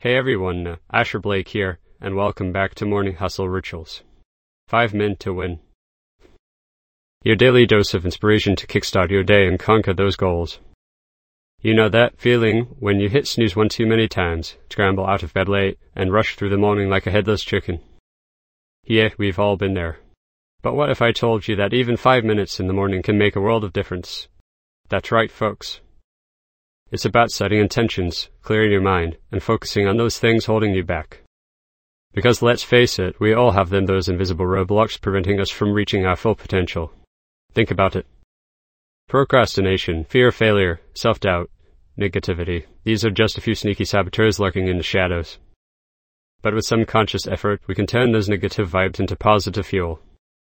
Hey everyone, Asher Blake here, and welcome back to Morning Hustle Rituals. 5 Min to Win. Your daily dose of inspiration to kickstart your day and conquer those goals. You know that feeling when you hit snooze one too many times, scramble out of bed late, and rush through the morning like a headless chicken? Yeah, we've all been there. But what if I told you that even 5 minutes in the morning can make a world of difference? That's right, folks. It's about setting intentions, clearing your mind, and focusing on those things holding you back. Because let's face it, we all have them, those invisible roadblocks preventing us from reaching our full potential. Think about it. Procrastination, fear of failure, self-doubt, negativity. These are just a few sneaky saboteurs lurking in the shadows. But with some conscious effort, we can turn those negative vibes into positive fuel.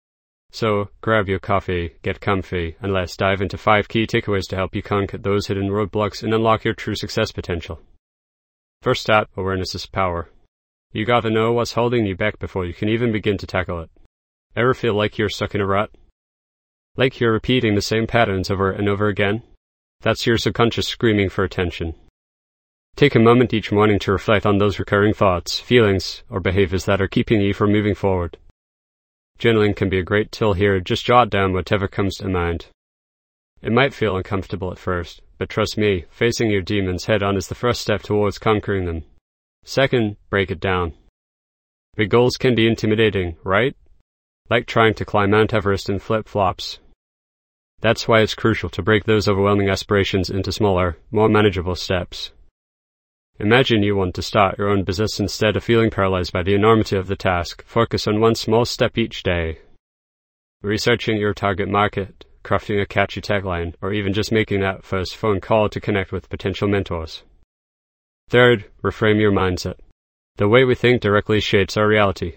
So, grab your coffee, get comfy, and let's dive into 5 key takeaways to help you conquer those hidden roadblocks and unlock your true success potential. First up, awareness is power. You gotta know what's holding you back before you can even begin to tackle it. Ever feel like you're stuck in a rut? Like you're repeating the same patterns over and over again? That's your subconscious screaming for attention. Take a moment each morning to reflect on those recurring thoughts, feelings, or behaviors that are keeping you from moving forward. Journaling can be a great tool here. Just jot down whatever comes to mind. It might feel uncomfortable at first, but trust me, facing your demons head-on is the first step towards conquering them. Second, break it down. Big goals can be intimidating, right? Like trying to climb Mount Everest in flip-flops. That's why it's crucial to break those overwhelming aspirations into smaller, more manageable steps. Imagine you want to start your own business. Instead of feeling paralyzed by the enormity of the task, focus on one small step each day. Researching your target market, crafting a catchy tagline, or even just making that first phone call to connect with potential mentors. Third, reframe your mindset. The way we think directly shapes our reality.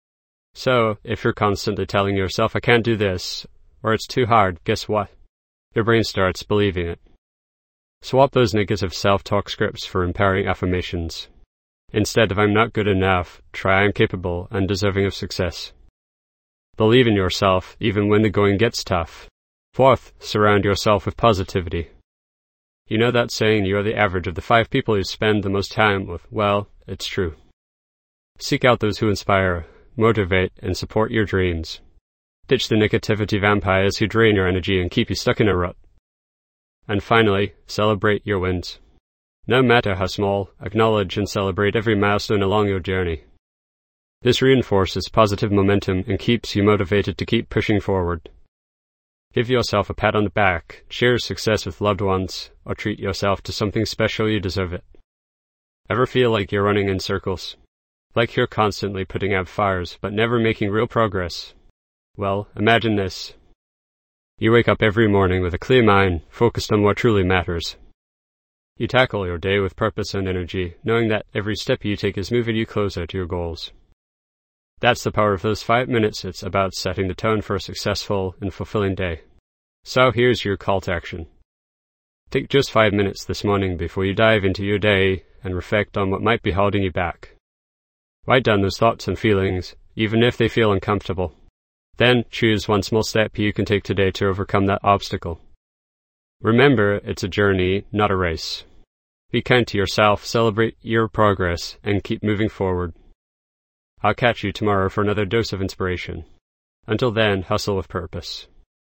So, if you're constantly telling yourself, I can't do this, or it's too hard, guess what? Your brain starts believing it. Swap those negative self-talk scripts for empowering affirmations. Instead of I'm not good enough, try I'm capable and deserving of success. Believe in yourself even when the going gets tough. Fourth, surround yourself with positivity. You know that saying, you are the average of the 5 people you spend the most time with? Well, it's true. Seek out those who inspire, motivate, and support your dreams. Ditch the negativity vampires who drain your energy and keep you stuck in a rut. And finally, celebrate your wins. No matter how small, acknowledge and celebrate every milestone along your journey. This reinforces positive momentum and keeps you motivated to keep pushing forward. Give yourself a pat on the back, share success with loved ones, or treat yourself to something special. You deserve it. Ever feel like you're running in circles? Like you're constantly putting out fires, but never making real progress? Well, imagine this. You wake up every morning with a clear mind, focused on what truly matters. You tackle your day with purpose and energy, knowing that every step you take is moving you closer to your goals. That's the power of those 5 minutes. It's about setting the tone for a successful and fulfilling day. So here's your call to action. Take just 5 minutes this morning before you dive into your day and reflect on what might be holding you back. Write down those thoughts and feelings, even if they feel uncomfortable. Then, choose one small step you can take today to overcome that obstacle. Remember, it's a journey, not a race. Be kind to yourself, celebrate your progress, and keep moving forward. I'll catch you tomorrow for another dose of inspiration. Until then, hustle with purpose.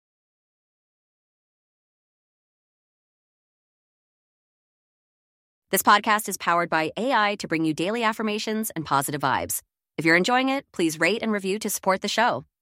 This podcast is powered by AI to bring you daily affirmations and positive vibes. If you're enjoying it, please rate and review to support the show.